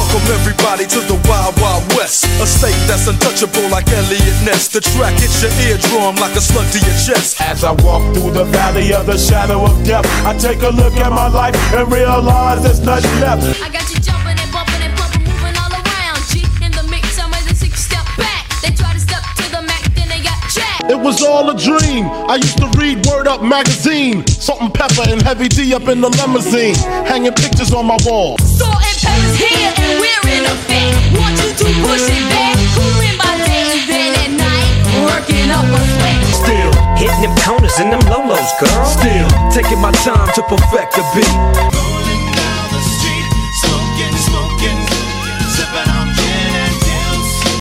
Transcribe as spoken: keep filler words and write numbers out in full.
Welcome everybody to the Wild Wild West, a state that's untouchable like Elliot Ness. The track hits your eardrum like a slug to your chest. As I walk through the valley of the shadow of death, I take a look at my life and realize there's nothing left. I got you jumping and bumping and pumping, moving all around. G in the mix, I'm ready to six step back. They try to step to the Mac, then they got jacked. It was all a dream. I used to read Word Up magazine. Salt and Pepper and Heavy D up in the limousine, hanging pictures on my wall. Salt and Pepper's here and we're in effect. Want you to push it back, cooling my day, then at night, working up a sweat. Still hitting them corners and them lolos, girl. Still taking my time to perfect the beat.